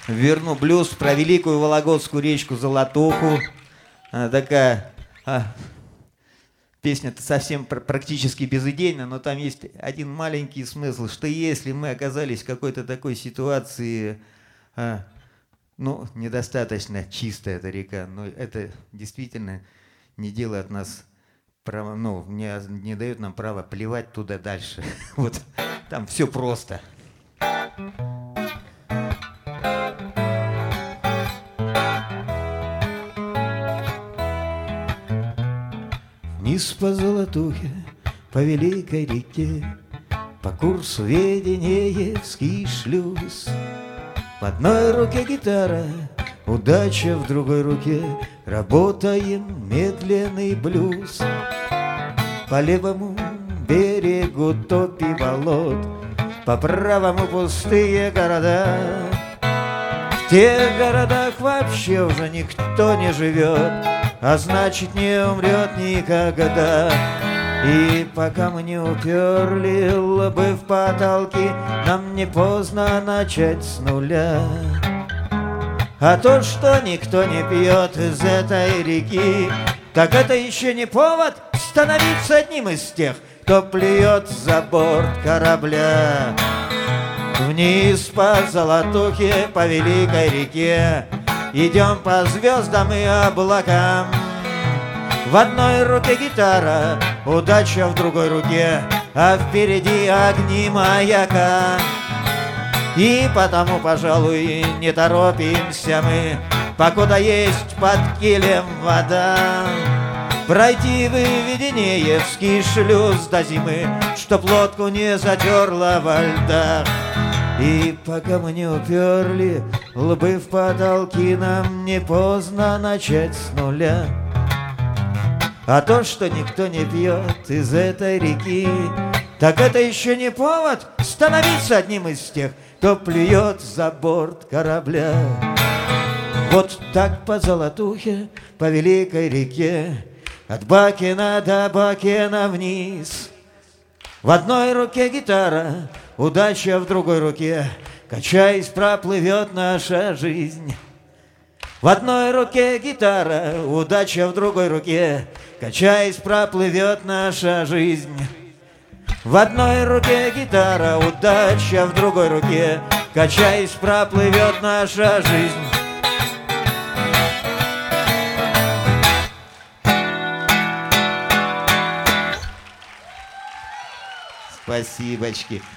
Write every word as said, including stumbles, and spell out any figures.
верну блюз про великую Вологодскую речку Золотуху. Она такая... А, песня-то совсем пр практически безыдейна, но там есть один маленький смысл, что если мы оказались в какой-то такой ситуации, а, ну, недостаточно чистая эта река, но это действительно не делает нас... Право, ну, не, не дает нам права плевать туда дальше. Вот там все просто. Вниз по Золотухе, по великой реке, по курсу Веденеевский шлюз. В одной руке гитара, удача в другой руке, работаем медленный блюз. По левому берегу топи болот, по правому пустые города. В тех городах вообще уже никто не живет, а значит не умрет никогда. И пока мы не уперли лбы в потолки, нам не поздно начать с нуля. А то, что никто не пьет из этой реки, так это еще не повод становиться одним из тех, кто плюет за борт корабля. Вниз по Золотухе, по великой реке, идем по звездам и облакам. В одной руке гитара, удача в другой руке, а впереди огни маяка. И потому, пожалуй, не торопимся мы, покуда есть под килем вода. Пройти вы Веденеевский шлюз до зимы, чтоб лодку не затерла во льдах. И пока мы не уперли лбы в потолки, нам не поздно начать с нуля. А то, что никто не пьет из этой реки, так это еще не повод становиться одним из тех, кто плюет за борт корабля. Вот так по Золотухе, по великой реке, от Бакина до Бакина вниз. В одной руке гитара, удача в другой руке, качаясь, проплывет наша жизнь. В одной руке гитара, удача в другой руке, качаясь, проплывет наша жизнь. В одной руке гитара, удача в другой руке, качаясь, проплывет наша жизнь. Спасибочки.